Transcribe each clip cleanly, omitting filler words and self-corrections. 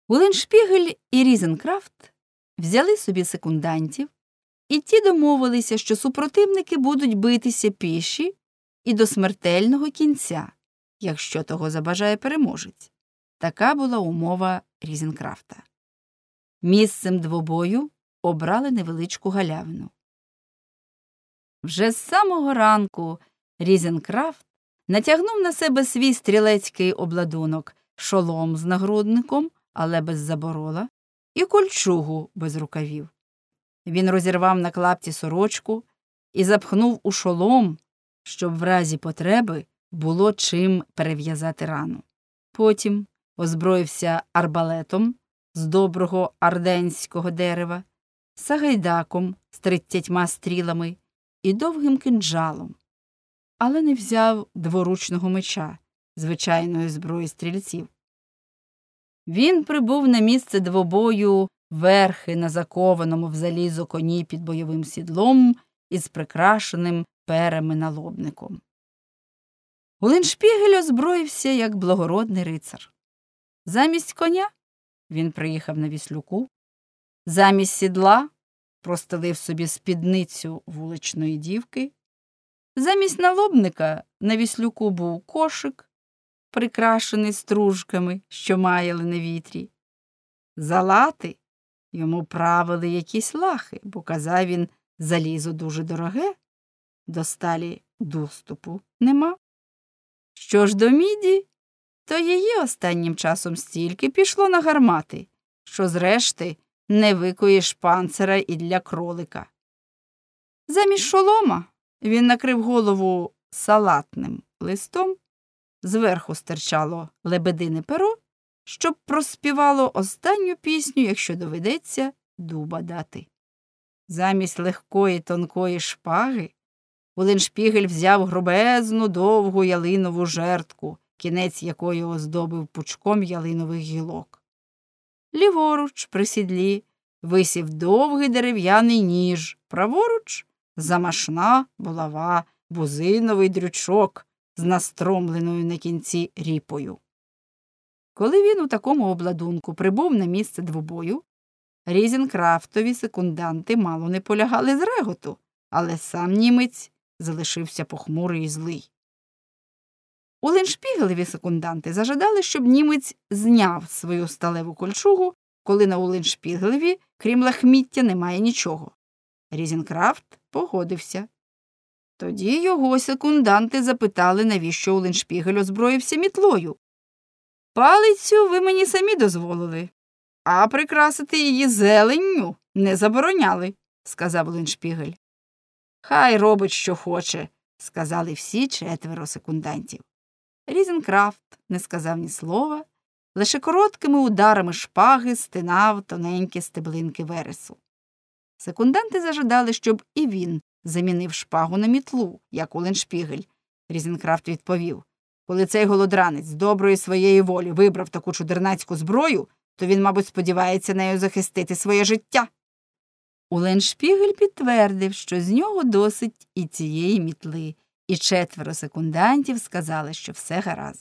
Улленшпігель і Різенкрафт взяли собі секундантів, і ті домовилися, що супротивники будуть битися піші і до смертельного кінця, якщо того забажає переможець. Така була умова Різенкрафта. Місцем двобою обрали невеличку галявину. Вже з самого ранку Різенкрафт натягнув на себе свій стрілецький обладунок, шолом з нагрудником, але без заборола, і кольчугу без рукавів. Він розірвав на клапті сорочку і запхнув у шолом, щоб в разі потреби було чим перев'язати рану. Потім озброївся арбалетом з доброго арденського дерева, сагайдаком з 30 стрілами і довгим кинджалом, але не взяв дворучного меча, звичайної зброї стрільців. Він прибув на місце двобою верхи на закованому в залізо коні під бойовим сідлом із прикрашеним перами налобником. Улленшпігель озброївся як благородний рицар. Замість коня він приїхав на віслюку, замість сідла простелив собі спідницю вуличної дівки, замість налобника на віслюку був кошик, прикрашений стружками, що маяли на вітрі. За лати йому правили якісь лахи, бо, казав він, залізо дуже дороге, до сталі доступу нема. Що ж до міді, то її останнім часом стільки пішло на гармати, що зрешти не викуєш панцира і для кролика. Замість шолома він накрив голову салатним листом, зверху стирчало лебедине перо, щоб проспівало останню пісню, якщо доведеться дуба дати. Замість легкої тонкої шпаги Улленшпігель взяв грубезну довгу ялинову жертку, кінець якої оздобив пучком ялинових гілок. Ліворуч при сідлі висів довгий дерев'яний ніж, праворуч – замашна булава, бузиновий дрючок з настромленою на кінці ріпою. Коли він у такому обладунку прибув на місце двобою, Різенкрафтові секунданти мало не полягали з реготу, але сам німець залишився похмурий і злий. Улленшпігелеві секунданти зажадали, щоб німець зняв свою сталеву кольчугу, коли на Улленшпігелеві, крім лахміття, немає нічого. Різенкрафт погодився. Тоді його секунданти запитали, навіщо Улленшпігель озброївся мітлою. «Палицю ви мені самі дозволили, а прикрасити її зеленню не забороняли», – сказав Улленшпігель. «Хай робить, що хоче», – сказали всі 4 секундантів. Різенкрафт не сказав ні слова, лише короткими ударами шпаги стинав тоненькі стеблинки вересу. Секунданти зажадали, щоб і він замінив шпагу на мітлу, як Улленшпігель. Різенкрафт відповів: «Коли цей голодранець з доброї своєї волі вибрав таку чудернацьку зброю, то він, мабуть, сподівається нею захистити своє життя». Улленшпігель підтвердив, що з нього досить і цієї мітли, і 4 секундантів сказали, що все гаразд.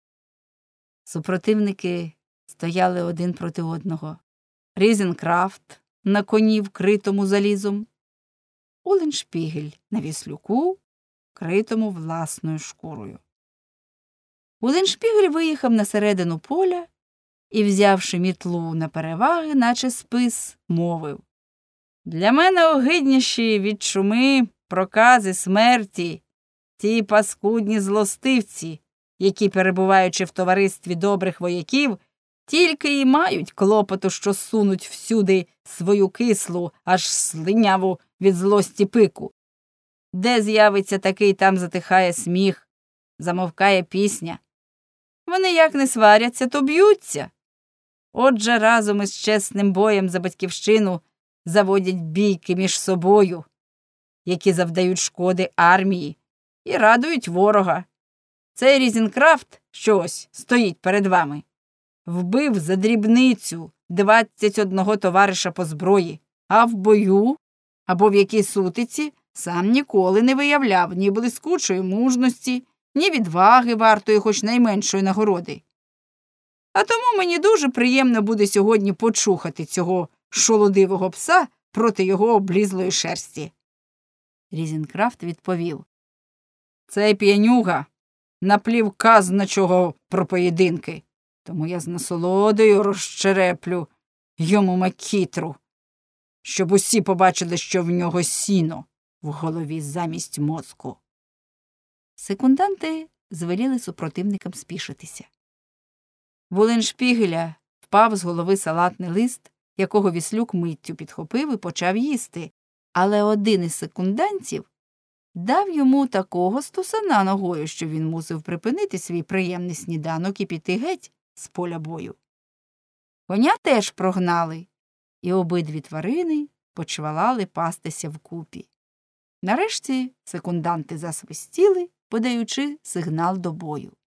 Супротивники стояли один проти одного. Різенкрафт на коні, вкритому залізом, Улленшпігель на віслюку, вкритому власною шкурою. Улленшпігель виїхав на середину поля і, взявши мітлу на переваги, наче спис, мовив: «Для мене огидніші від чуми, прокази, смерті ті паскудні злостивці, які, перебуваючи в товаристві добрих вояків, тільки й мають клопоту, що сунуть всюди свою кислу, аж слиняву від злості пику. Де з'явиться такий, там затихає сміх, замовкає пісня. Вони як не сваряться, то б'ються. Отже, разом із чесним боєм за батьківщину заводять бійки між собою, які завдають шкоди армії і радують ворога. Цей Різенкрафт, що ось стоїть перед вами, вбив за дрібницю 21 товариша по зброї, а в бою або в якій сутиці сам ніколи не виявляв ні блискучої мужності, ні відваги вартої хоч найменшої нагороди. А тому мені дуже приємно буде сьогодні почухати цього шолодивого пса проти його облізлої шерсті. Різенкрафт відповів: цей п'янюга наплів казначого про поєдинки, тому я з насолодою розчереплю йому макітру, щоб усі побачили, що в нього сіно в голові замість мозку. Секунданти звеліли супротивникам спішитися. В Улленшпігеля впав з голови салатний лист, якого Віслюк миттю підхопив і почав їсти, але один із секундантів дав йому такого стусана ногою, що він мусив припинити свій приємний сніданок і піти геть з поля бою. Коня теж прогнали, і обидві тварини почвалали пастися вкупі. Нарешті секунданти засвистіли, подаючи сигнал до бою.